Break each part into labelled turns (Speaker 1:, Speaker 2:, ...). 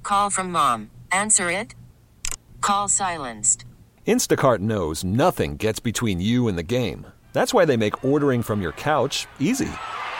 Speaker 1: call from mom. Answer it. Call silenced.
Speaker 2: Instacart knows nothing gets between you and the game. That's why they make ordering from your couch easy.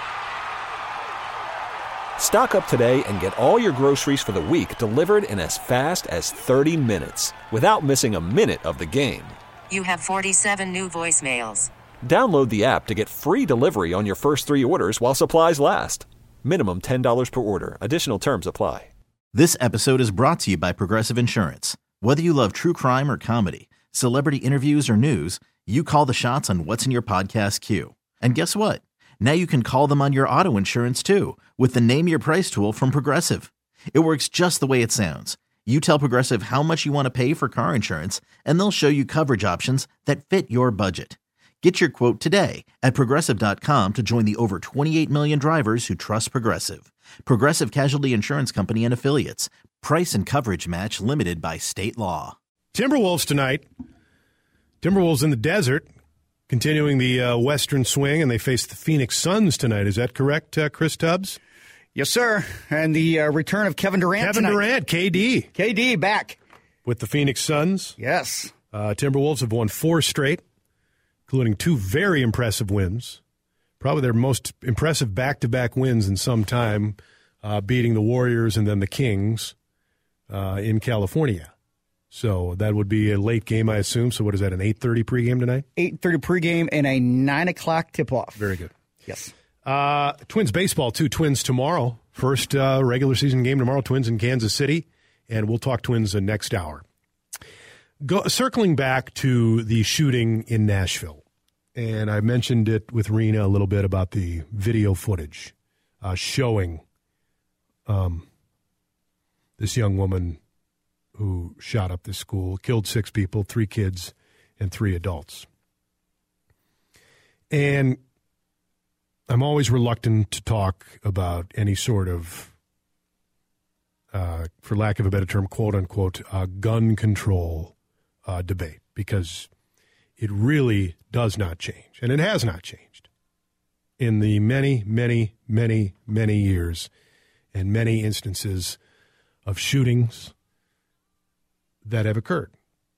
Speaker 2: Stock up today and get all your groceries for the week delivered in as fast as 30 minutes without missing a minute of the game.
Speaker 1: You have 47 new voicemails.
Speaker 2: Download the app to get free delivery on your first 3 orders while supplies last. Minimum $10 per order. Additional terms apply.
Speaker 3: This episode is brought to you by Progressive Insurance. Whether you love true crime or comedy, celebrity interviews or news, you call the shots on what's in your podcast queue. And guess what? Now you can call them on your auto insurance too with the Name Your Price tool from Progressive. It works just the way it sounds. You tell Progressive how much you want to pay for car insurance, and they'll show you coverage options that fit your budget. Get your quote today at Progressive.com to join the over 28 million drivers who trust Progressive. Progressive Casualty Insurance Company and Affiliates. Price and coverage match limited by state law.
Speaker 4: Timberwolves tonight. Timberwolves in the desert, continuing the western swing, and they face the Phoenix Suns tonight. Is that correct, Chris Tubbs?
Speaker 5: Yes, sir. And the return of Kevin Durant tonight.
Speaker 4: Durant, KD.
Speaker 5: KD back.
Speaker 4: With the Phoenix Suns.
Speaker 5: Yes.
Speaker 4: Timberwolves have won 4 straight, including 2 very impressive wins. Probably their most impressive back-to-back wins in some time, beating the Warriors and then the Kings in California. So that would be a late game, I assume. So what is that, an 8:30 pregame tonight?
Speaker 5: 8:30 pregame and a 9 o'clock tip-off.
Speaker 4: Very good.
Speaker 5: Yes.
Speaker 4: Twins baseball, too. Twins tomorrow. First regular season game tomorrow. Twins in Kansas City. And we'll talk Twins next hour. Circling back to the shooting in Nashville. And I mentioned it with Rena a little bit about the video footage showing this young woman who shot up this school, killed 6 people, 3 kids, and 3 adults. And I'm always reluctant to talk about any sort of, for lack of a better term, quote-unquote, gun control debate, because it really does not change, and it has not changed in the many, many, many, many years and many instances of shootings that have occurred.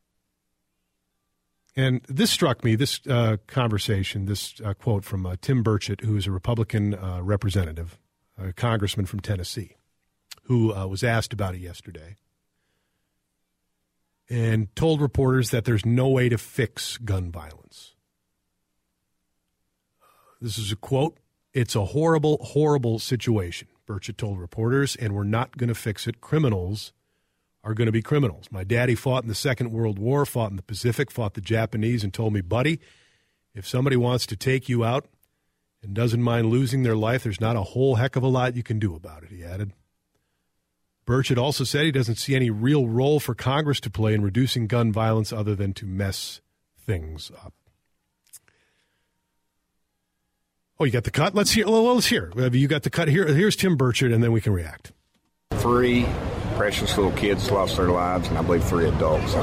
Speaker 4: And this struck me, this conversation, this quote from Tim Burchett, who is a Republican representative, a congressman from Tennessee, who was asked about it yesterday and told reporters that there's no way to fix gun violence. This is a quote. "It's a horrible, horrible situation," Burchett told reporters, "and we're not going to fix it. Criminals are going to be criminals. My daddy fought in the Second World War, fought in the Pacific, fought the Japanese, and told me, buddy, if somebody wants to take you out and doesn't mind losing their life, there's not a whole heck of a lot you can do about it," he added. Burchett also said he doesn't see any real role for Congress to play in reducing gun violence other than to mess things up. Oh, you got the cut? Let's hear. Have you got the cut? Here's Tim Burchett, and then we can react.
Speaker 6: 3 precious little kids lost their lives, and I believe 3 adults,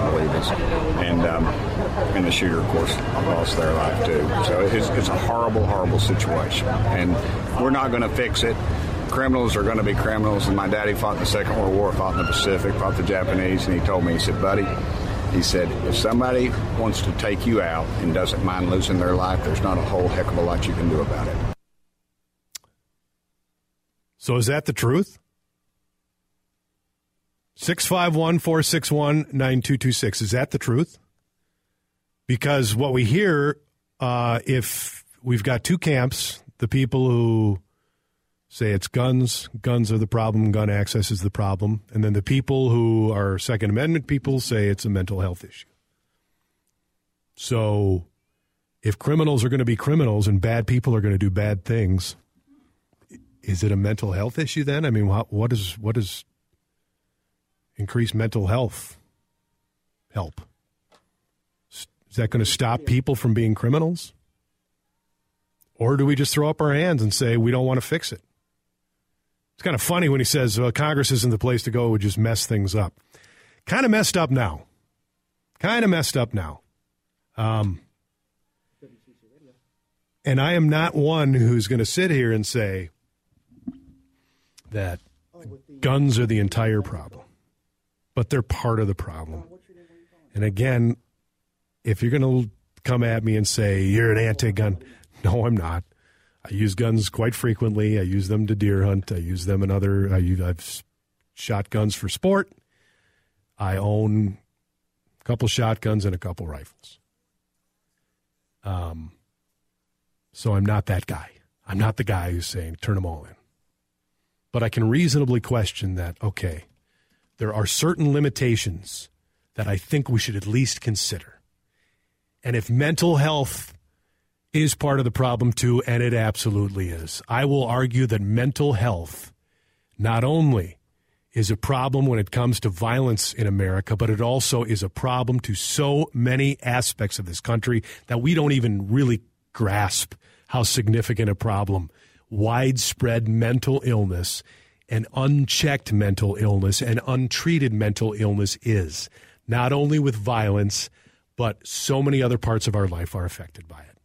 Speaker 6: and the shooter, of course, lost their life too. So it's a horrible, horrible situation, and we're not going to fix it. Criminals are going to be criminals, and my daddy fought in the Second World War, fought in the Pacific, fought the Japanese, and he told me, he said, buddy, he said, if somebody wants to take you out and doesn't mind losing their life, there's not a whole heck of a lot you can do about it.
Speaker 4: So is that the truth? 651-461-9226. Is that the truth? Because what we hear, if we've got 2 camps, the people who say it's guns are the problem, gun access is the problem, and then the people who are Second Amendment people say it's a mental health issue. So if criminals are going to be criminals and bad people are going to do bad things, is it a mental health issue then? I mean, what does increased mental health help? Is that going to stop people from being criminals? Or do we just throw up our hands and say we don't want to fix it? It's kind of funny when he says Congress isn't the place to go, it would just mess things up. Kind of messed up now. And I am not one who's going to sit here and say that guns are the entire problem. but they're part of the problem. And again, if you're going to come at me and say, you're an anti-gun, no, I'm not. I use guns quite frequently. I use them to deer hunt. I use them in I've shot guns for sport. I own a couple shotguns and a couple rifles. So I'm not that guy. I'm not the guy who's saying turn them all in. But I can reasonably question that, okay, there are certain limitations that I think we should at least consider. And if mental health is part of the problem too, and it absolutely is, I will argue that mental health not only is a problem when it comes to violence in America, but it also is a problem to so many aspects of this country that we don't even really grasp how significant a problem widespread mental illness and unchecked mental illness and untreated mental illness is. Not only with violence, but so many other parts of our life are affected by it.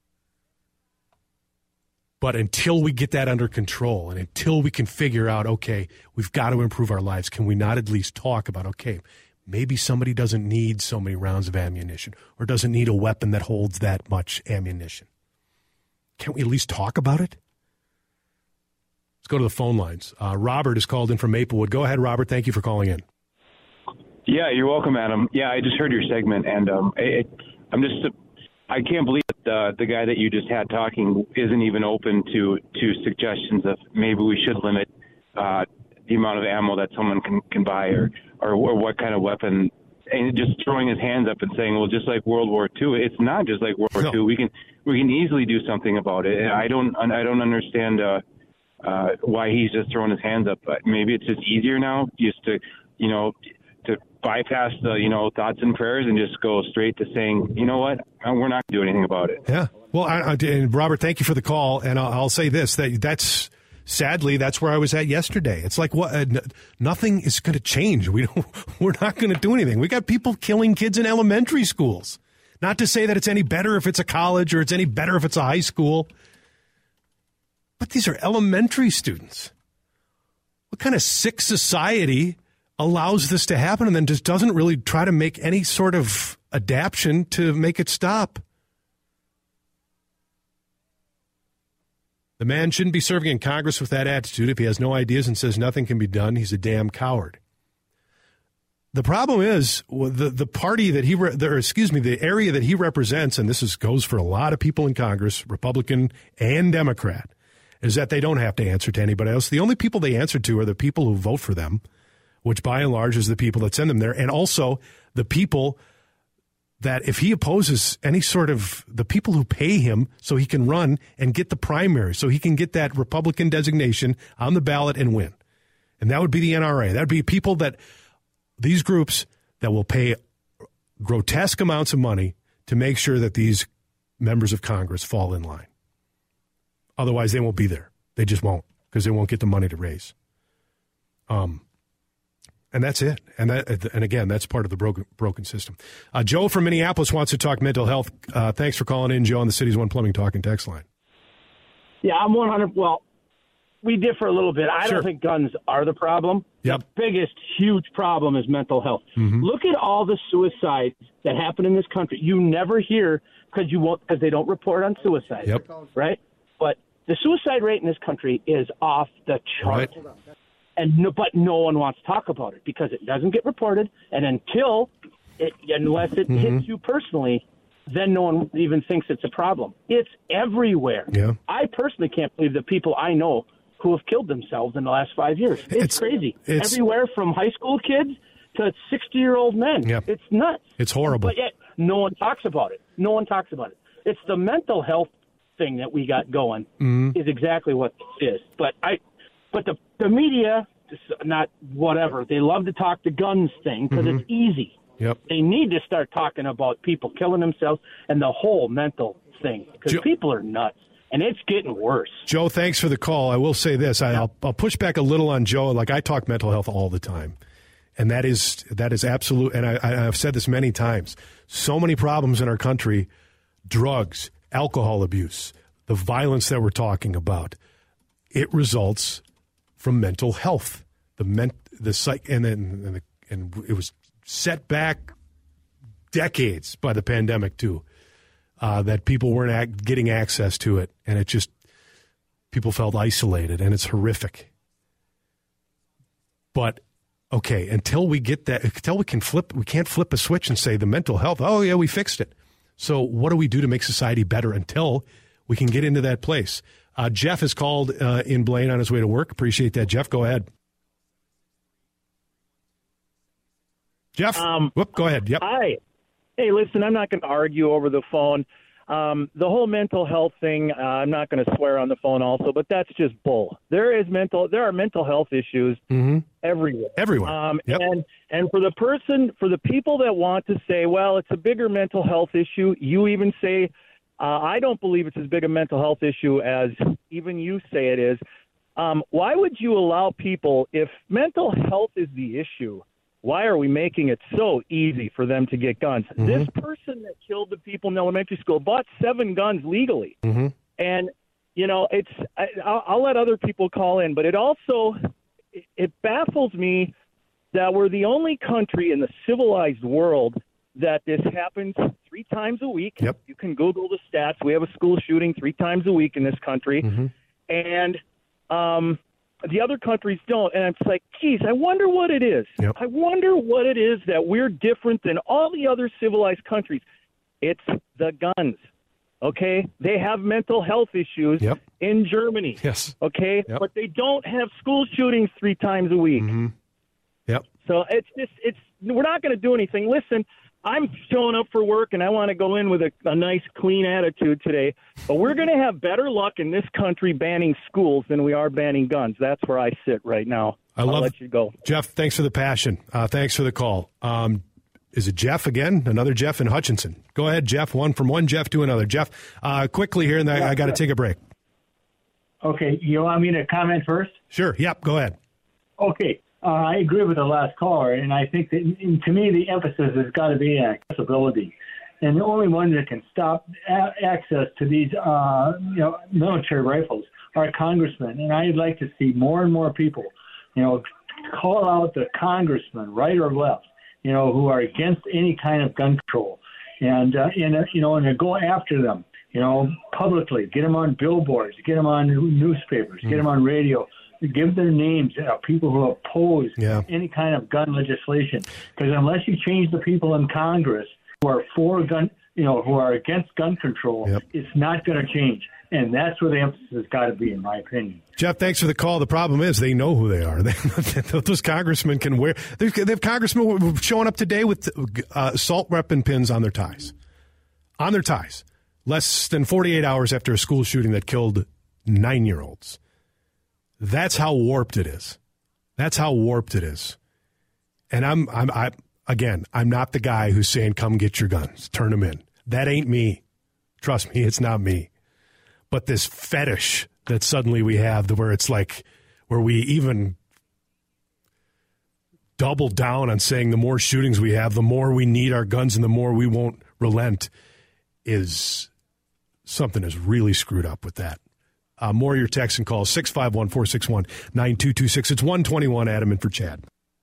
Speaker 4: But until we get that under control and until we can figure out, okay, we've got to improve our lives, can we not at least talk about, okay, maybe somebody doesn't need so many rounds of ammunition or doesn't need a weapon that holds that much ammunition? Can't we at least talk about it? Let's go to the phone lines. Robert is called in from Maplewood. Go ahead, Robert. Thank you for calling in.
Speaker 7: Yeah, you're welcome, Adam. Yeah, I just heard your segment, and I can't believe that the guy that you just had talking isn't even open to suggestions of maybe we should limit the amount of ammo that someone can buy or what kind of weapon, and just throwing his hands up and saying, well, just like World War II. It's not just like World War II. We can easily do something about it. And I don't understand why he's just throwing his hands up. But maybe it's just easier now, just to bypass the thoughts and prayers and just go straight to saying, you know what, we're not going to do anything about it.
Speaker 4: Yeah. Well, and Robert, thank you for the call. And I'll say this: that's sadly that's where I was at yesterday. It's like nothing is going to change. We're not going to do anything. We got people killing kids in elementary schools. Not to say that it's any better if it's a college or it's any better if it's a high school. But these are elementary students. What kind of sick society allows this to happen and then just doesn't really try to make any sort of adaptation to make it stop? The man shouldn't be serving in Congress with that attitude. If he has no ideas and says nothing can be done, he's a damn coward. The problem is the party that the area that he represents, and this goes for a lot of people in Congress, Republican and Democrat, is that they don't have to answer to anybody else. The only people they answer to are the people who vote for them, which by and large is the people that send them there, and also the people that if he opposes any sort of the people who pay him so he can run and get the primary, so he can get that Republican designation on the ballot and win. And that would be the NRA. That would be people that these groups that will pay grotesque amounts of money to make sure that these members of Congress fall in line. Otherwise, they won't be there. They just won't because they won't get the money to raise. And that's it. And again, that's part of the broken system. Joe from Minneapolis wants to talk mental health. Thanks for calling in, Joe, on the City's One Plumbing Talk and Text line.
Speaker 8: Yeah, I'm 100. Well, we differ a little bit. I don't think guns are the problem.
Speaker 4: Yep.
Speaker 8: The biggest, huge problem is mental health.
Speaker 4: Mm-hmm.
Speaker 8: Look at all the suicides that happen in this country. You never hear because they don't report on suicide.
Speaker 4: Yep.
Speaker 8: Right? But the suicide rate in this country is off the chart.
Speaker 4: Right.
Speaker 8: But no one wants to talk about it because it doesn't get reported. And unless it hits you personally, then no one even thinks it's a problem. It's everywhere.
Speaker 4: Yeah. I
Speaker 8: personally can't believe the people I know who have killed themselves in the last 5 years. It's crazy. Everywhere from high school kids to 60-year-old men.
Speaker 4: Yep.
Speaker 8: It's nuts.
Speaker 4: It's horrible.
Speaker 8: But yet no one talks about it. It's the mental health thing that we got going is exactly what it is. But the media, not whatever, they love to talk the guns thing because it's easy.
Speaker 4: Yep.
Speaker 8: They need to start talking about people killing themselves and the whole mental thing because people are nuts. And it's getting worse.
Speaker 4: Joe, thanks for the call. I will say this. I'll push back a little on Joe. Like, I talk mental health all the time. And that is absolute. And I've said this many times. So many problems in our country, drugs, alcohol abuse, the violence that we're talking about, it results from mental health. The psych and and it was set back decades by the pandemic too, that people weren't getting access to it, and it just, people felt isolated, and it's horrific. But okay, until we get that, until we can't flip a switch and say the mental health, oh yeah, we fixed it. So what do we do to make society better until we can get into that place? Jeff has called in Blaine on his way to work. Appreciate that, Jeff. Go ahead. Jeff, go ahead. Yep.
Speaker 8: Hi. Hey, listen, I'm not going to argue over the phone. The whole mental health thing, I'm not going to swear on the phone also, but that's just bull. There are mental health issues everywhere.
Speaker 4: Yep.
Speaker 8: And for the people that want to say, well, it's a bigger mental health issue, you even say, I don't believe it's as big a mental health issue as even you say it is. Why would you allow people, if mental health is the issue, why are we making it so easy for them to get guns? This person that killed the people in elementary school bought 7 guns legally. And, you know, I'll let other people call in, but it baffles me that we're the only country in the civilized world that this happens 3 times a week.
Speaker 4: Yep.
Speaker 8: You can Google the stats. We have a school shooting 3 times a week in this country. And the other countries don't. And it's like, geez, I wonder what it is.
Speaker 4: Yep.
Speaker 8: I wonder what it is that we're different than all the other civilized countries. It's the guns. Okay? They have mental health issues in Germany.
Speaker 4: Yes.
Speaker 8: Okay?
Speaker 4: Yep.
Speaker 8: But they don't have school shootings 3 times a week.
Speaker 4: Yep.
Speaker 8: So we're not going to do anything. Listen, I'm showing up for work, and I want to go in with a nice, clean attitude today. But we're going to have better luck in this country banning schools than we are banning guns. That's where I sit right now. I'll let you go.
Speaker 4: Jeff, thanks for the passion. Thanks for the call. Is it Jeff again? Another Jeff in Hutchinson. Go ahead, Jeff. From one Jeff to another. Jeff, quickly here, and I got to take a break.
Speaker 9: Okay. You want me to comment first?
Speaker 4: Sure. Yep. Go ahead.
Speaker 9: Okay. I agree with the last caller, and I think that, to me, the emphasis has got to be accessibility. And the only one that can stop access to these, military rifles are congressmen. And I'd like to see more and more people, call out the congressmen, right or left, who are against any kind of gun control, and to go after them, publicly, get them on billboards, get them on newspapers, get them on radio. Give their names, people who oppose any kind of gun legislation. Because unless you change the people in Congress who are for gun, who are against gun control, it's not going to change. And that's where the emphasis has got to be, in my opinion.
Speaker 4: Jeff, thanks for the call. The problem is they know who they are. Those congressmen can wear. They have congressmen showing up today with assault weapon pins on their ties. On their ties. Less than 48 hours after a school shooting that killed 9-year-olds. That's how warped it is. That's how warped it is. And I'm not the guy who's saying, come get your guns, turn them in. That ain't me. Trust me, it's not me. But this fetish that suddenly we have, where it's like, where we even double down on saying the more shootings we have, the more we need our guns and the more we won't relent, is something is really screwed up with that. More of your texts and calls, 651-461-9226. It's 121, Adam in for Chad.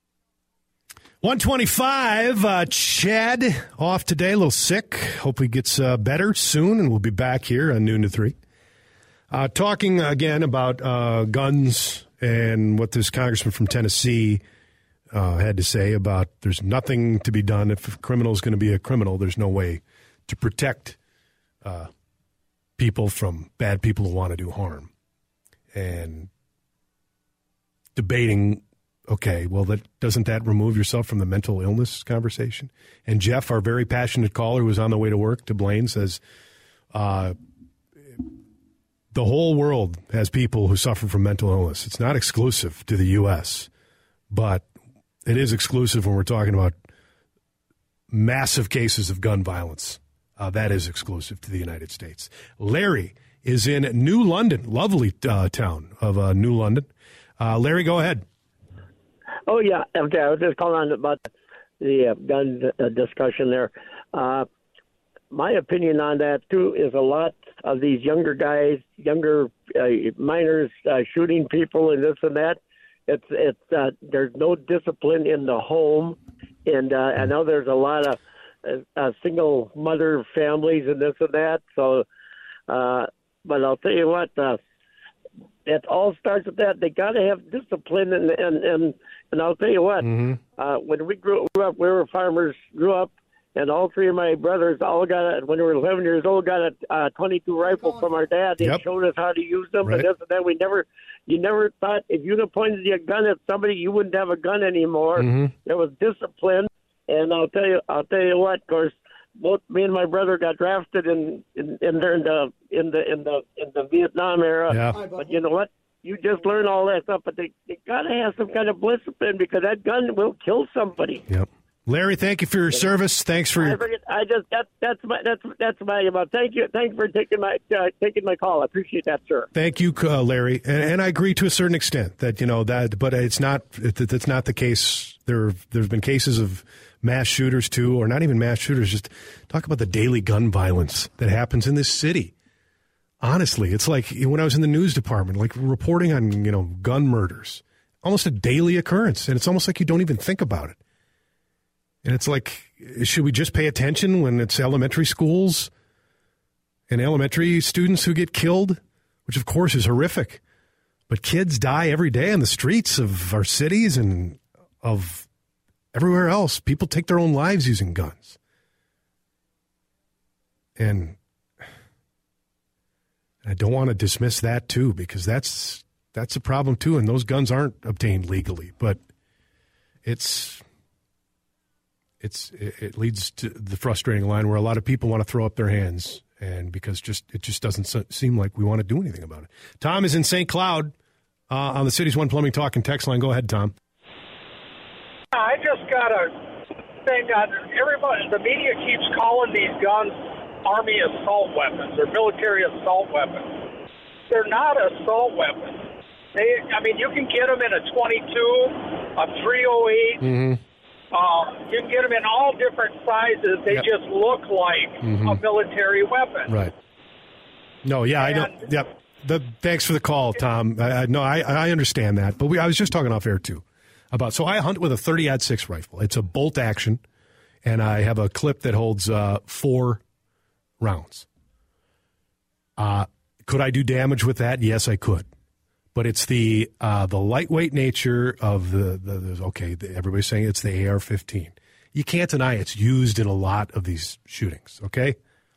Speaker 4: 125, Chad off today, a little sick. Hope he gets better soon, and we'll be back here on noon to 3. Talking again about guns and what this congressman from Tennessee had to say about there's nothing to be done. If a criminal is going to be a criminal, there's no way to protect people from bad people who want to do harm. And debating, okay, well, doesn't that remove yourself from the mental illness conversation? And Jeff, our very passionate caller who was on the way to work to Blaine, says the whole world has people who suffer from mental illness. It's not exclusive to the U.S., but it is exclusive when we're talking about massive cases of gun violence. That is exclusive to the United States. Larry is in New London, lovely town of New London. Larry, go ahead.
Speaker 10: Oh, yeah. Okay, I was just calling on about the gun discussion there. My opinion on that, too, is a lot of these younger guys, minors shooting people and this and that. there's no discipline in the home, and I know there's a lot of single mother families and this and that. So, but I'll tell you what, it all starts with that. They got to have discipline, and I'll tell you what, when we grew up, we were farmers, grew up. And all three of my brothers all when we were 11 years old, got a 22 rifle from our dad. He showed us how to use them, and this and that. You never thought if you'd have pointed your gun at somebody, you wouldn't have a gun anymore. There was discipline, and I'll tell you what. Of course, both me and my brother got drafted in the Vietnam era.
Speaker 4: Yeah.
Speaker 10: But you know what? You just learn all that stuff, but they got to have some kind of discipline because that gun will kill somebody.
Speaker 4: Yep. Larry, thank you for your service. Thanks for your.
Speaker 10: That's my about. Thank you for taking my call. I appreciate that, sir.
Speaker 4: Thank you, Larry, and I agree to a certain extent that that, but it's not. That's not the case. There's been cases of mass shooters too, or not even mass shooters. Just talk about the daily gun violence that happens in this city. Honestly, it's like when I was in the news department, like reporting on gun murders, almost a daily occurrence, and it's almost like you don't even think about it. And it's like, should we just pay attention when it's elementary schools and elementary students who get killed, which of course is horrific. But kids die every day on the streets of our cities and of everywhere else. People take their own lives using guns. And I don't want to dismiss that too, because that's a problem too. And those guns aren't obtained legally, but it leads to the frustrating line where a lot of people want to throw up their hands, and because it just doesn't seem like we want to do anything about it. Tom is in St. Cloud on the City's One Plumbing Talk and Text line. Go ahead, Tom.
Speaker 11: I just got to say that everybody, the media keeps calling these guns Army assault weapons or military assault weapons. They're not assault weapons. You can get them in a 22, a 308.
Speaker 4: Mm-hmm.
Speaker 11: You can get them in all different sizes. They just look like a military weapon.
Speaker 4: Right. No, yeah, I know. Yep. Thanks for the call, Tom. I understand that. But I was just talking off air, too. So I hunt with a 30-06 rifle. It's a bolt action, and I have a clip that holds 4 rounds. Could I do damage with that? Yes, I could. But it's the lightweight nature of everybody's saying it's the AR-15. You can't deny it's used in a lot of these shootings, okay?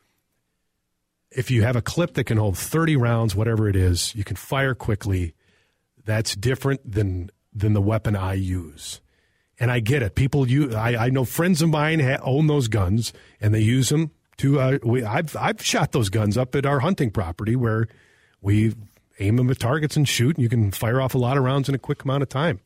Speaker 4: If you have a clip that can hold 30 rounds, whatever it is, you can fire quickly. That's different than the weapon I use. And I get it. People I know friends of mine own those guns, and they use them to I've shot those guns up at our hunting property where we aim them at targets and shoot, and you can fire off a lot of rounds in a quick amount of time.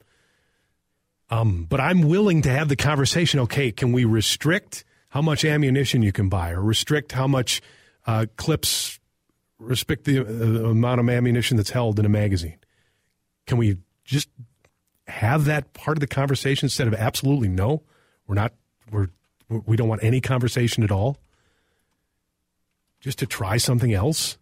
Speaker 4: But I'm willing to have the conversation, okay, can we restrict how much ammunition you can buy, or restrict how much clips, restrict the amount of ammunition that's held in a magazine? Can we just have that part of the conversation instead of absolutely no? We don't want any conversation at all? Just to try something else?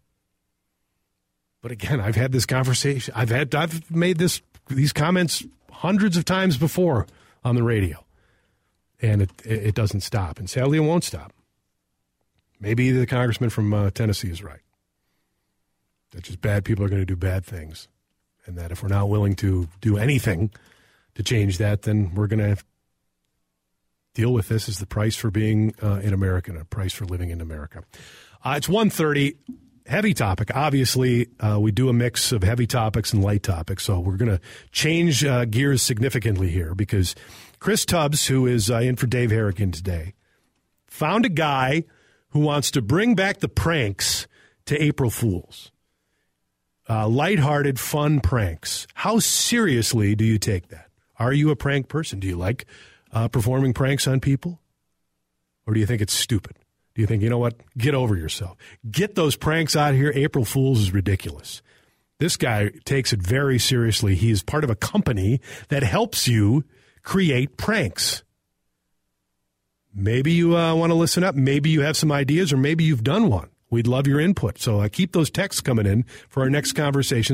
Speaker 4: But again, I've had this conversation. I've made these comments hundreds of times before on the radio, and it doesn't stop. And sadly, it won't stop. Maybe the congressman from Tennessee is right. That just bad people are going to do bad things, and that if we're not willing to do anything to change that, then we're going to deal with this as the price for being in America, and a price for living in America. It's 1:30. Heavy topic. Obviously, we do a mix of heavy topics and light topics, so we're going to change gears significantly here because Chris Tubbs, who is in for Dave Harrigan today, found a guy who wants to bring back the pranks to April Fools. Lighthearted, fun pranks. How seriously do you take that? Are you a prank person? Do you like performing pranks on people? Or do you think it's stupid? Do you think, you know what, get over yourself? Get those pranks out of here. April Fools is ridiculous. This guy takes it very seriously. He is part of a company that helps you create pranks. Maybe you want to listen up. Maybe you have some ideas, or maybe you've done one. We'd love your input. So keep those texts coming in for our next conversation,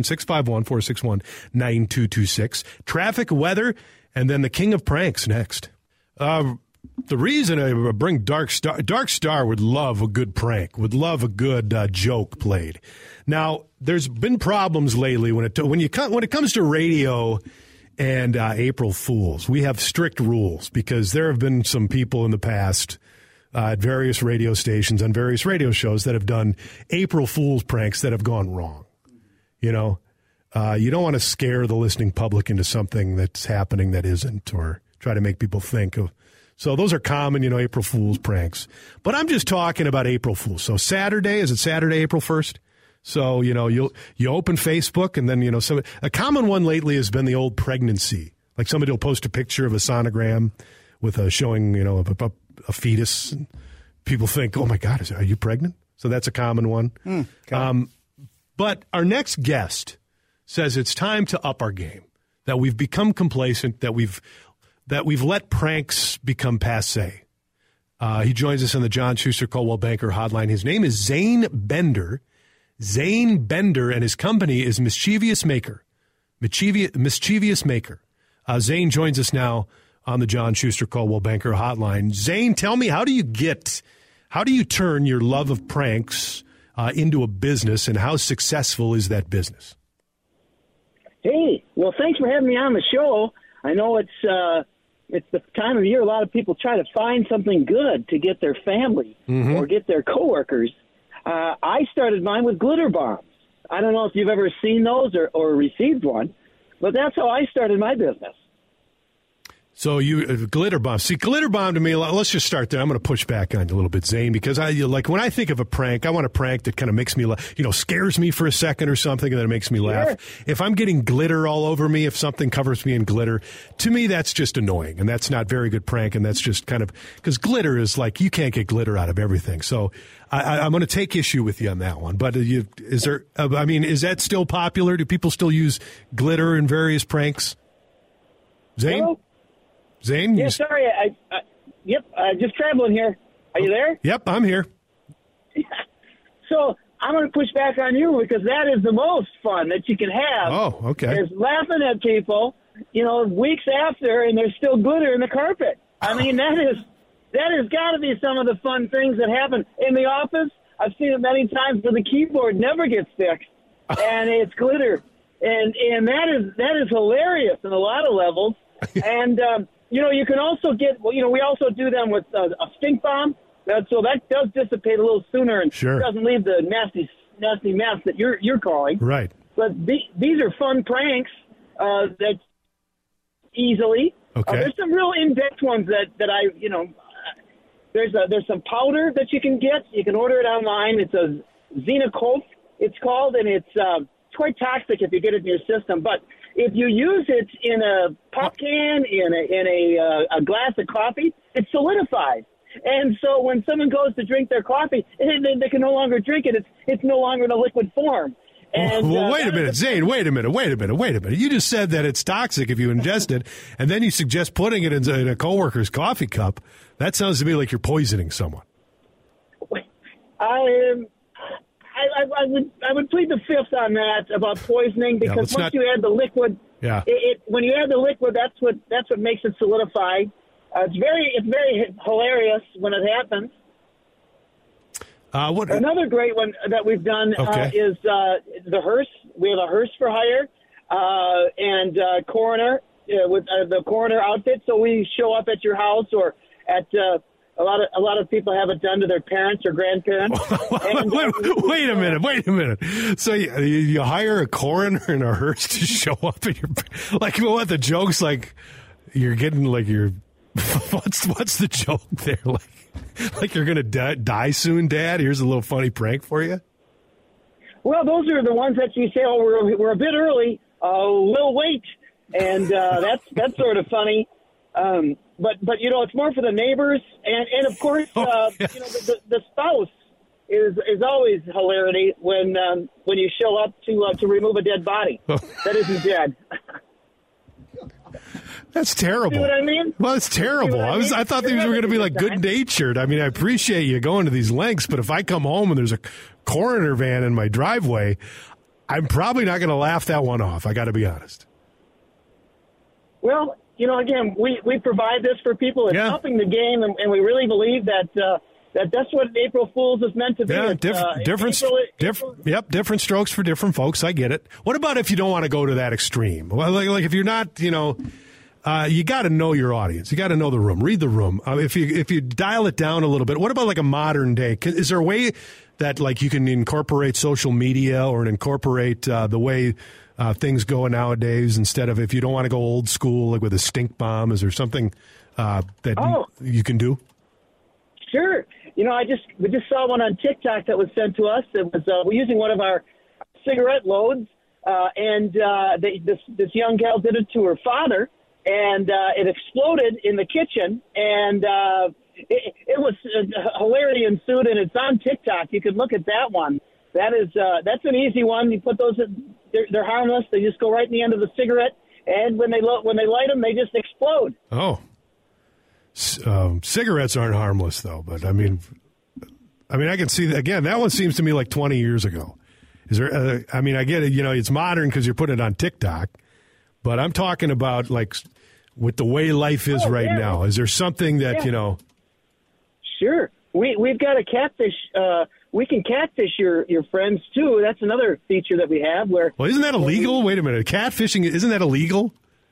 Speaker 4: 651-461-9226. Traffic, weather, and then the king of pranks next. The reason I bring Dark Star would love a good prank, would love a good joke played. Now, there's been problems lately when it comes to radio and April Fools. We have strict rules because there have been some people in the past at various radio stations on various radio shows that have done April Fool's pranks that have gone wrong. You know, you don't want to scare the listening public into something that's happening that isn't, or try to make people think of. So those are common, April Fool's pranks. But I'm just talking about April Fool's. So Saturday, is it Saturday, April 1st? So, you open Facebook and then, a common one lately has been the old pregnancy. Like somebody will post a picture of a sonogram with showing, a fetus. And people think, oh, my God, are you pregnant? So that's a common one. Okay. But our next guest says it's time to up our game, that we've become complacent, that we've let pranks become passé. He joins us on the John Schuster Coldwell Banker Hotline. His name is Zane Bender. Zane Bender and his company is Mischievous Maker. Mischievous Maker. Zane joins us now on the John Schuster Coldwell Banker Hotline. Zane, tell me, how do you turn your love of pranks into a business, and how successful is that business?
Speaker 12: Hey, well, thanks for having me on the show. I know it's the time of year a lot of people try to find something good to get their family or get their coworkers. I started mine with glitter bombs. I don't know if you've ever seen those or received one, but that's how I started my business.
Speaker 4: So you glitter bomb. See, glitter bomb to me, let's just start there. I'm going to push back on you a little bit, Zane, because when I think of a prank, I want a prank that kind of makes me laugh, scares me for a second or something, and then it makes me laugh. If I'm getting glitter all over me, if something covers me in glitter, to me that's just annoying, and that's not very good prank, and that's just kind of, because glitter is like, you can't get glitter out of everything. So I'm going to take issue with you on that one. But is that still popular? Do people still use glitter in various pranks? Zane?
Speaker 12: Hello?
Speaker 4: Zane?
Speaker 12: Yeah, sorry. Yep, just traveling here. Are you there?
Speaker 4: Yep, I'm here.
Speaker 12: So I'm going to push back on you because that is the most fun that you can have.
Speaker 4: Oh, okay.
Speaker 12: Is laughing at people, weeks after, and there's still glitter in the carpet. I mean, that has got to be some of the fun things that happen in the office. I've seen it many times where the keyboard never gets fixed, and it's glitter, and that is hilarious on a lot of levels, and. You can also get, we also do them with a stink bomb, so that does dissipate a little sooner and doesn't leave the nasty mess that you're calling.
Speaker 4: Right.
Speaker 12: But these are fun pranks that easily.
Speaker 4: Okay.
Speaker 12: There's some real in-depth ones that I, there's some powder that you can get. You can order it online. It's a Xenocolt, it's called, and it's quite toxic if you get it in your system, but if you use it in a pop can, in a glass of coffee, it solidifies. And so when someone goes to drink their coffee, they can no longer drink it. It's no longer in a liquid form. And,
Speaker 4: well, wait a minute, Zane. Wait a minute. You just said that it's toxic if you ingest it, and then you suggest putting it in a coworker's coffee cup. That sounds to me like you're poisoning someone.
Speaker 12: I would plead the fifth on that about poisoning because once you add the liquid, when you add the liquid, that's what makes it solidify. It's very hilarious when it happens. Another great one that we've done is the hearse. We have a hearse for hire and coroner with the coroner outfit. So we show up at your house or at. A lot of people have it done to their parents or grandparents.
Speaker 4: Wait a minute. So you hire a coroner and a hearse to show up at your, like, what the joke's like? You're getting like your, what's the joke there? Like you're gonna die soon, Dad. Here's a little funny prank for you.
Speaker 12: Well, those are the ones that you say, oh, we're a bit early. We'll wait, and that's sort of funny. But it's more for the neighbors, and of course, the spouse is always hilarity when you show up to remove a dead body that isn't dead.
Speaker 4: That's terrible.
Speaker 12: See what I mean?
Speaker 4: Well, it's terrible. I thought these were going to be like good-natured. I mean, I appreciate you going to these lengths, but if I come home and there's a coroner van in my driveway, I'm probably not going to laugh that one off. I got to be honest.
Speaker 12: Well, again, we provide this for people. It's helping the game, and we really believe that that's what April Fool's is meant to be.
Speaker 4: Yeah, different strokes for different folks. I get it. What about if you don't want to go to that extreme? Well, like if you're not, you got to know your audience. You got to know the room. Read the room. If you dial it down a little bit, what about like a modern day? Is there a way that like you can incorporate social media or incorporate the way things go nowadays instead of if you don't want to go old school like with a stink bomb? Is there something that you can do?
Speaker 12: Sure. We just saw one on TikTok that was sent to us. It was we're using one of our cigarette loads, and this young gal did it to her father, and it exploded in the kitchen, and it was hilarity ensued, and it's on TikTok. You can look at that one. That's an easy one. You put those in, they're harmless. They just go right in the end of the cigarette, and when they light them, they just explode.
Speaker 4: Oh. Cigarettes aren't harmless, though. But I mean, I can see that again. That one seems to me like 20 years ago. Is there? I get it. It's modern because you're putting it on TikTok. But I'm talking about like with the way life is now. Is there something that
Speaker 12: Sure. We've got a catfish. We can catfish your friends too. That's another feature that we have. Well,
Speaker 4: isn't that illegal? Wait a minute. Catfishing, isn't that illegal?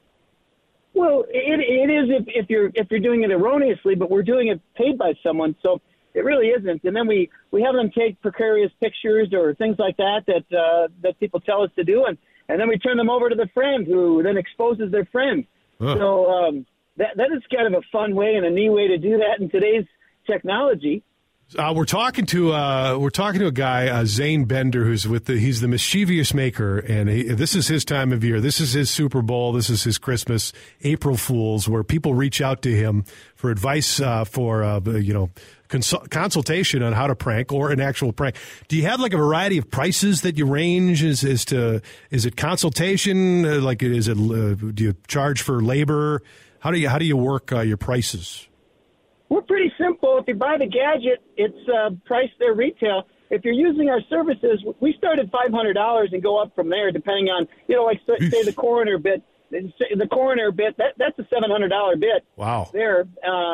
Speaker 12: Well, it is if you're doing it erroneously, but we're doing it paid by someone, so it really isn't. And then we have them take precarious pictures or things like that people tell us to do, and then we turn them over to the friend who then exposes their friend. Huh. So that is kind of a fun way and a neat way to do that in today's technology.
Speaker 4: We're talking to a guy, Zane Bender, he's the Mischievous Maker, and this is his time of year. This is his Super Bowl. This is his Christmas, April Fools, where people reach out to him for advice for consultation on how to prank or an actual prank. Do you have like a variety of prices that you range? Is it consultation? Do you charge for labor? How do you work your prices?
Speaker 12: We're pretty simple. If you buy the gadget, it's priced their retail. If you're using our services, we start at $500 and go up from there, depending on, say the coroner bit. The coroner bit, that's a $700 bit.
Speaker 4: Wow.
Speaker 12: There,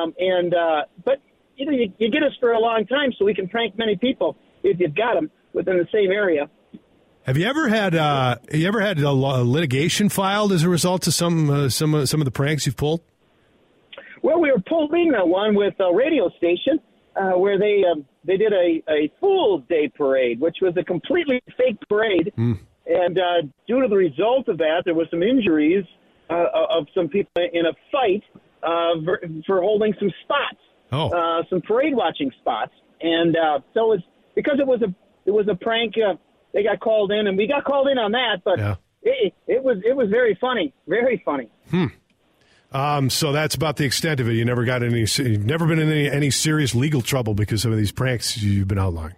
Speaker 12: but you get us for a long time, so we can prank many people if you've got them within the same area.
Speaker 4: Have you ever had a litigation filed as a result of some of the pranks you've pulled?
Speaker 12: Well, we were pulling one with a radio station where they did a Fool's Day parade, which was a completely fake parade. Mm. And due to the result of that, there was some injuries of some people in a fight for holding some spots, some parade watching spots. And so because it was a prank, they got called in, and we got called in on that. But it was very funny, very funny.
Speaker 4: So that's about the extent of it. You've never been in any serious legal trouble because of these pranks you've been outlawing?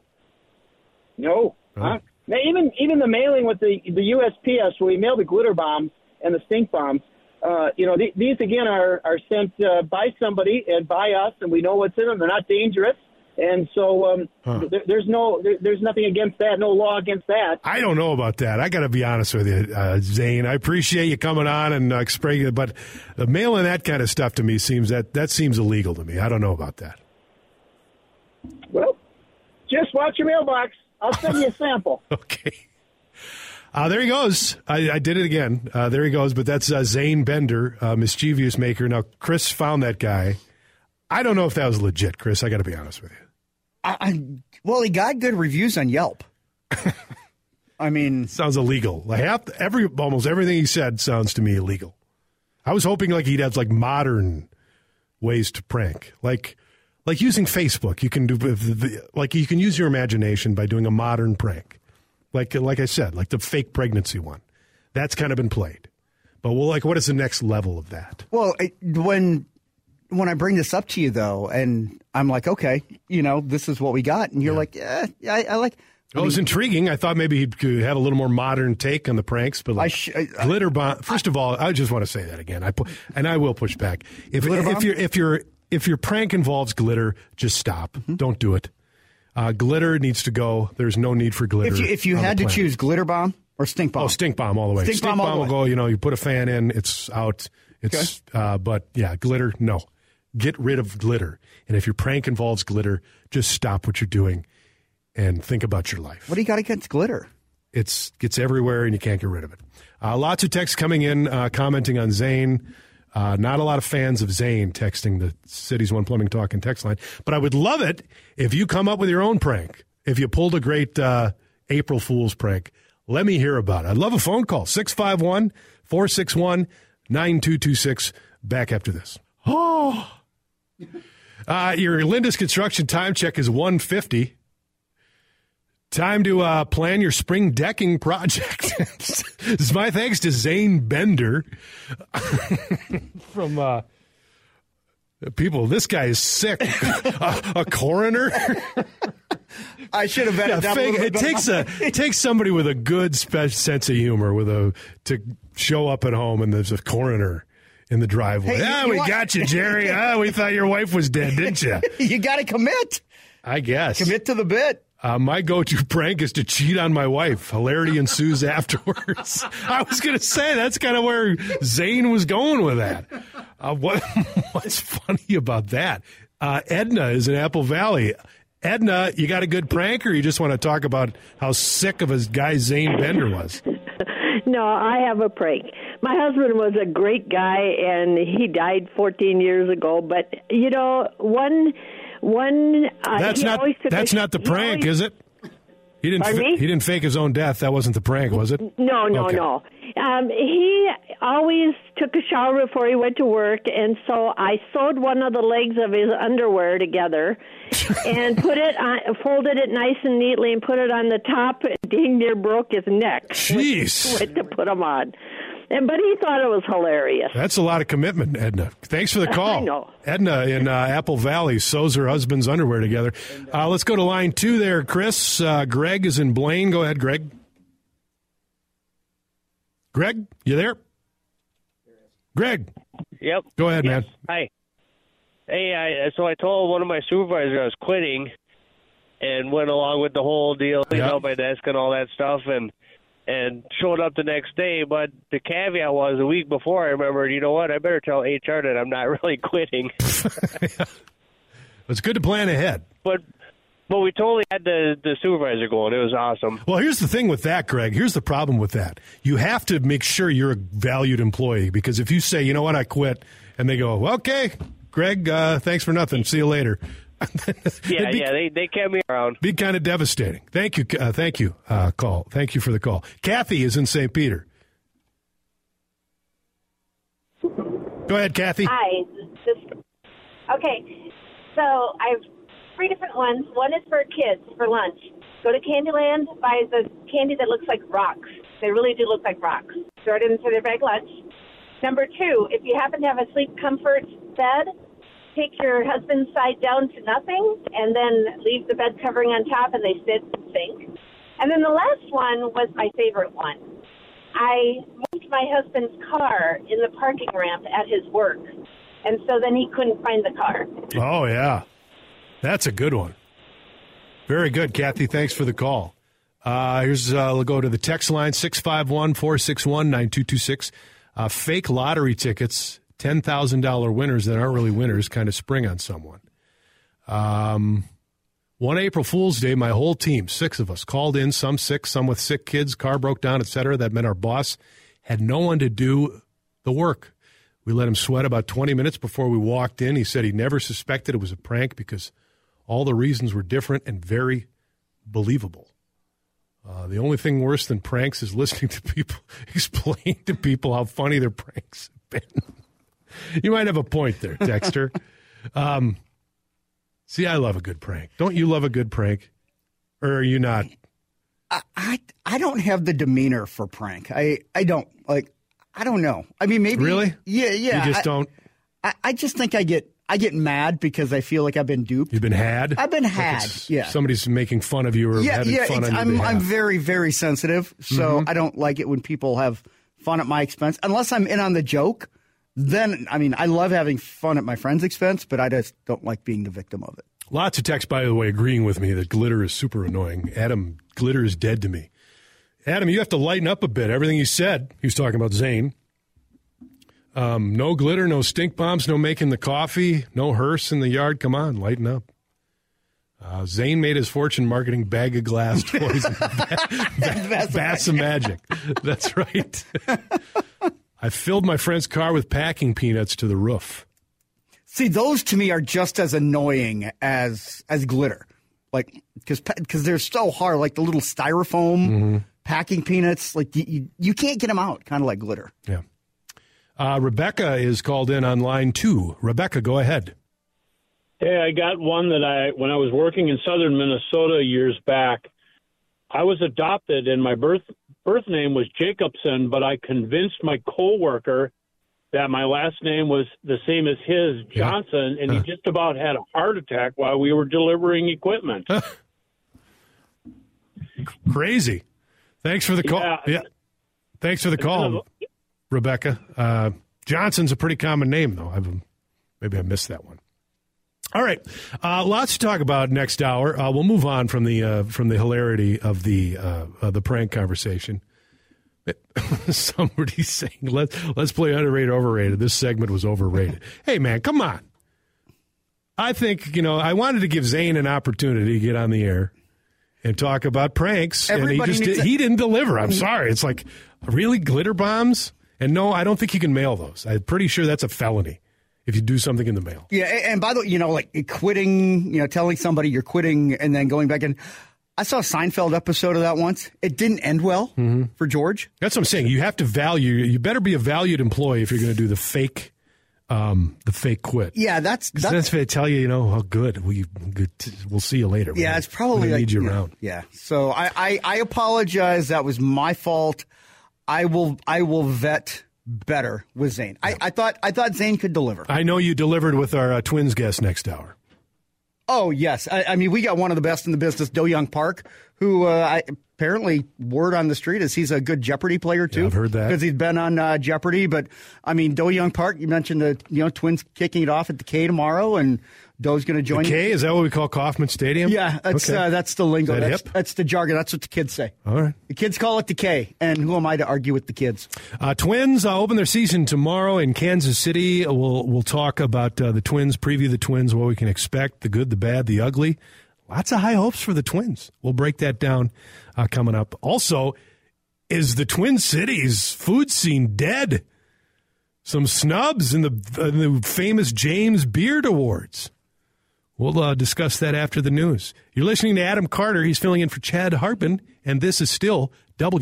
Speaker 12: No. Oh. Even the mailing with the USPS, where we mail the glitter bombs and the stink bombs, these again are sent by somebody and by us, and we know what's in them. They're not dangerous. And so there's nothing against that, no law against that.
Speaker 4: I don't know about that. I got to be honest with you, Zane. I appreciate you coming on and explaining it, but mailing that kind of stuff to me seems illegal to me. I don't know about that.
Speaker 12: Well, just watch your mailbox. I'll send you a sample.
Speaker 4: Okay. There he goes. I did it again. There he goes. But that's Zane Bender, Mischievous Maker. Now, Chris found that guy. I don't know if that was legit, Chris. I got to be honest with you.
Speaker 5: Well, he got good reviews on Yelp. I mean,
Speaker 4: sounds illegal. Almost everything he said sounds to me illegal. I was hoping like he'd have like modern ways to prank, like using Facebook. You can do you can use your imagination by doing a modern prank, like I said, like the fake pregnancy one. That's kind of been played, but what is the next level of that?
Speaker 5: Well, when I bring this up to you, though, and I'm like, okay, this is what we got. And you're like, I like,
Speaker 4: It was intriguing. I thought maybe he could have a little more modern take on the pranks, but glitter bomb. First of all, I just want to say that again. I will push back. If your prank involves glitter, just stop. Mm-hmm. Don't do it. Glitter needs to go. There's no need for glitter.
Speaker 5: If you had to choose glitter bomb or stink bomb,
Speaker 4: stink bomb all the way. Stink bomb will go. You put a fan in, it's out. It's but yeah, glitter. No, get rid of glitter. And if your prank involves glitter, just stop what you're doing. And think about your life.
Speaker 5: What do you got against glitter?
Speaker 4: It gets everywhere, and you can't get rid of it. Lots of texts coming in, commenting on Zane. Not a lot of fans of Zane texting the Cities One Plumbing Talk and text line. But I would love it if you come up with your own prank. If you pulled a great April Fool's prank, let me hear about it. I'd love a phone call. 651-461-9226. Back after this. Oh. Your Linda's Construction time check is 1:50. Time to plan your spring decking project. This is my thanks to Zane Bender from people. This guy is sick. A coroner.
Speaker 5: I should have vetted that.
Speaker 4: It takes somebody with a good sense of humor to show up at home and there's a coroner in the driveway.
Speaker 5: Hey,
Speaker 4: we got you, Jerry. We thought your wife was dead, didn't you?
Speaker 5: You got to commit.
Speaker 4: I guess.
Speaker 5: Commit to the bit.
Speaker 4: My go-to prank is to cheat on my wife. Hilarity ensues afterwards. I was going to say, that's kind of where Zane was going with that. What's funny about that? Edna is in Apple Valley. Edna, you got a good prank, or you just want to talk about how sick of a guy Zane Bender was?
Speaker 13: No, I have a prank. My husband was a great guy, and he died 14 years ago. But,
Speaker 4: that's not the prank, is it? He didn't fake his own death. That wasn't the prank, was it?
Speaker 13: No. He always took a shower before he went to work, and so I sewed one of the legs of his underwear together and folded it nice and neatly and put it on the top. Dang near broke his neck.
Speaker 4: Jeez.
Speaker 13: To put him on. But he thought it was hilarious.
Speaker 4: That's a lot of commitment, Edna. Thanks for the call.
Speaker 13: I know.
Speaker 4: Edna in Apple Valley sews her husband's underwear together. Let's go to line 2 there, Chris. Greg is in Blaine. Go ahead, Greg. Greg, you there? Greg.
Speaker 14: Yep.
Speaker 4: Go ahead, man.
Speaker 14: Hi. Hey, so I told one of my supervisors I was quitting and went along with the whole deal, my desk and all that stuff, and showed up the next day. But the caveat was a week before I remembered, you know what, I better tell HR that I'm not really quitting.
Speaker 4: It's good to plan ahead.
Speaker 14: But we totally had the supervisor going. It was awesome.
Speaker 4: Well, here's the thing with that, Greg. Here's the problem with that. You have to make sure you're a valued employee, because if you say, you know what, I quit, and they go, well, okay, Greg, thanks for nothing. See you later.
Speaker 14: They kept me around.
Speaker 4: Be kind of devastating. Thank you, call. Thank you for the call. Kathy is in St. Peter. Go ahead, Kathy.
Speaker 15: Hi. Okay, so I have 3 different ones. One is for kids for lunch. Go to Candyland, buy the candy that looks like rocks. They really do look like rocks. Throw it into their bag lunch. Number 2, if you happen to have a sleep comfort bed, take your husband's side down to nothing and then leave the bed covering on top and they sit and sink. And then the last one was my favorite one. I moved my husband's car in the parking ramp at his work, and so then he couldn't find the car.
Speaker 4: Oh, yeah. That's a good one. Very good, Kathy. Thanks for the call. We'll go to the text line, 651-461-9226. Fake lottery tickets, $10,000 winners that aren't really winners, kind of spring on someone. One April Fool's Day, my whole team, 6 of us, called in, some sick, some with sick kids, car broke down, etc. That meant our boss had no one to do the work. We let him sweat about 20 minutes before we walked in. He said he never suspected it was a prank because all the reasons were different and very believable. The only thing worse than pranks is listening to people explain to people how funny their pranks have been. You might have a point there, Dexter. See, I love a good prank. Don't you love a good prank? Or are you not?
Speaker 5: I don't have the demeanor for prank. I don't. Like, I don't know. I mean, maybe.
Speaker 4: Really?
Speaker 5: Yeah.
Speaker 4: You just don't?
Speaker 5: I just think I get I get mad because I feel like I've been duped.
Speaker 4: You've been had?
Speaker 5: I've been
Speaker 4: Like
Speaker 5: had, yeah.
Speaker 4: Somebody's making fun of you or having fun on your behalf.
Speaker 5: I'm very, very sensitive, so I don't like it when people have fun at my expense. Unless I'm in on the joke, then, I mean, I love having fun at my friend's expense, but I just don't like being the victim of it.
Speaker 4: Lots of texts, by the way, agreeing with me that glitter is super annoying. Adam, glitter is dead to me. Adam, you have to lighten up a bit. Everything he said, he was talking about Zane. No glitter, no stink bombs, no making the coffee, no hearse in the yard. Come on, lighten up. Zane made his fortune marketing bag of glass toys. That's a magic. That's right. I filled my friend's car with packing peanuts to the roof.
Speaker 5: See, those to me are just as annoying as glitter. Like, because they're so hard, like the little styrofoam packing peanuts. Like, you can't get them out, kind of like glitter.
Speaker 4: Yeah. Rebecca is called in on line 2. Rebecca, go ahead.
Speaker 16: Hey, I got one that when I was working in southern Minnesota years back, I was adopted and my birth name was Jacobson, but I convinced my coworker that my last name was the same as his, Johnson, and he just about had a heart attack while we were delivering equipment.
Speaker 4: Crazy. Thanks for the call. Yeah. Thanks for the call, Rebecca. Johnson's a pretty common name, though. Maybe I missed that one. All right, lots to talk about next hour. We'll move on from the hilarity of the prank conversation. Somebody's saying let's play underrated, overrated. This segment was overrated. Hey man, come on. I think I wanted to give Zane an opportunity to get on the air and talk about pranks, and he didn't deliver. I'm sorry. It's like, really, glitter bombs? And no, I don't think you can mail those. I'm pretty sure that's a felony if you do something in the mail.
Speaker 5: Yeah, and by the way, like quitting, telling somebody you're quitting and then going back in. I saw a Seinfeld episode of that once. It didn't end well for George.
Speaker 4: That's what I'm saying. You have to you better be a valued employee if you're going to do the fake quit.
Speaker 5: Yeah, that's
Speaker 4: what they tell you, oh, good. We'll see you later.
Speaker 5: Yeah, it's probably
Speaker 4: need you around.
Speaker 5: Yeah. So I apologize. That was my fault. I will vet better with Zane. Yeah. I thought Zane could deliver.
Speaker 4: I know you delivered with our Twins guest next hour.
Speaker 5: Oh, yes. I mean, we got one of the best in the business, Do-Young Park, who apparently word on the street is he's a good Jeopardy player, too.
Speaker 4: Yeah, I've heard that.
Speaker 5: Because he's been on Jeopardy. But, I mean, Do-Young Park, you mentioned the Twins kicking it off at the K tomorrow, and Doe's going to join.
Speaker 4: The K? Is that what we call Kauffman Stadium?
Speaker 5: Yeah, that's the lingo. That's the jargon. That's what the kids say.
Speaker 4: All right.
Speaker 5: The kids call it the K, and who am I to argue with the kids?
Speaker 4: Twins open their season tomorrow in Kansas City. We'll talk about the Twins, preview the Twins, what we can expect, the good, the bad, the ugly. Lots of high hopes for the Twins. We'll break that down coming up. Also, is the Twin Cities food scene dead? Some snubs in the famous James Beard Awards. We'll discuss that after the news. You're listening to Adam Carter. He's filling in for Chad Hartman, and this is still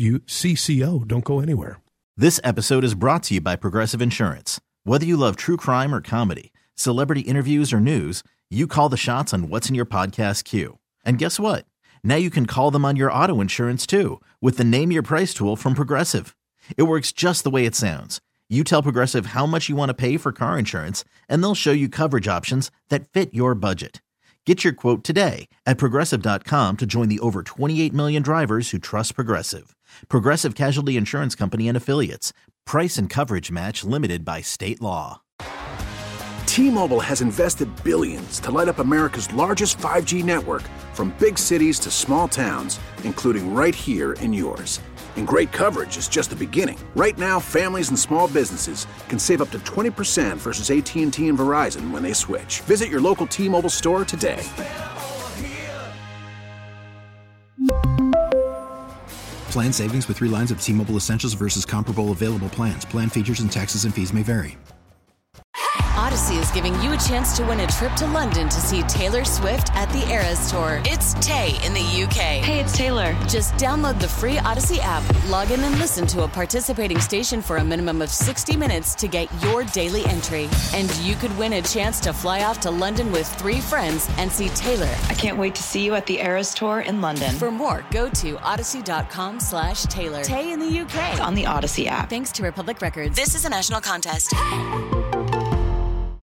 Speaker 4: WCCO. Don't go anywhere.
Speaker 3: This episode is brought to you by Progressive Insurance. Whether you love true crime or comedy, celebrity interviews or news, you call the shots on what's in your podcast queue. And guess what? Now you can call them on your auto insurance, too, with the Name Your Price tool from Progressive. It works just the way it sounds. You tell Progressive how much you want to pay for car insurance, and they'll show you coverage options that fit your budget. Get your quote today at Progressive.com to join the over 28 million drivers who trust Progressive. Progressive Casualty Insurance Company and Affiliates. Price and coverage match limited by state law.
Speaker 17: T-Mobile has invested billions to light up America's largest 5G network, from big cities to small towns, including right here in yours. And great coverage is just the beginning. Right now, families and small businesses can save up to 20% versus AT&T and Verizon when they switch. Visit your local T-Mobile store today.
Speaker 18: Plan savings with 3 lines of T-Mobile Essentials versus comparable available plans. Plan features and taxes and fees may vary.
Speaker 19: Odyssey is giving you a chance to win a trip to London to see Taylor Swift at the Eras Tour. It's Tay in the UK. Hey, it's Taylor. Just download the free Odyssey app, log in and listen to a participating station for a minimum of 60 minutes to get your daily entry. And you could win a chance to fly off to London with 3 friends and see Taylor. I can't wait to see you at the Eras Tour in London. For more, go to odyssey.com/Taylor. Tay in the UK. It's on the Odyssey app. Thanks to Republic Records. This is a national contest.